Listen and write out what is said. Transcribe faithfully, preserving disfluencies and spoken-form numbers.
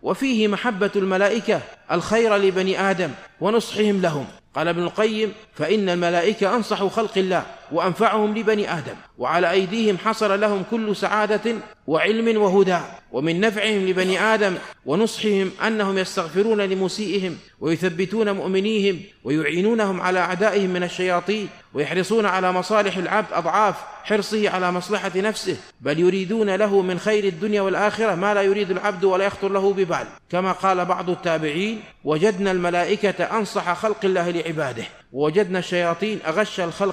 وفيه محبة الملائكة الخير لبني آدم ونصحهم لهم. قال ابن القيم: فإن الملائكة أنصح خلق الله وأنفعهم لبني آدم، وعلى أيديهم حصل لهم كل سعادة وعلم وهدى. ومن نفعهم لبني آدم ونصحهم أنهم يستغفرون لمسيئهم ويثبتون مؤمنيهم ويعينونهم على أعدائهم من الشياطين، ويحرصون على مصالح العبد أضعاف حرصه على مصلحة نفسه، بل يريدون له من خير الدنيا والآخرة ما لا يريد العبد ولا يخطر له ببال. كما قال بعض التابعين: وجدنا الملائكة أنصح خلق الله لعباده، ووجدنا الشياطين أغش الخلق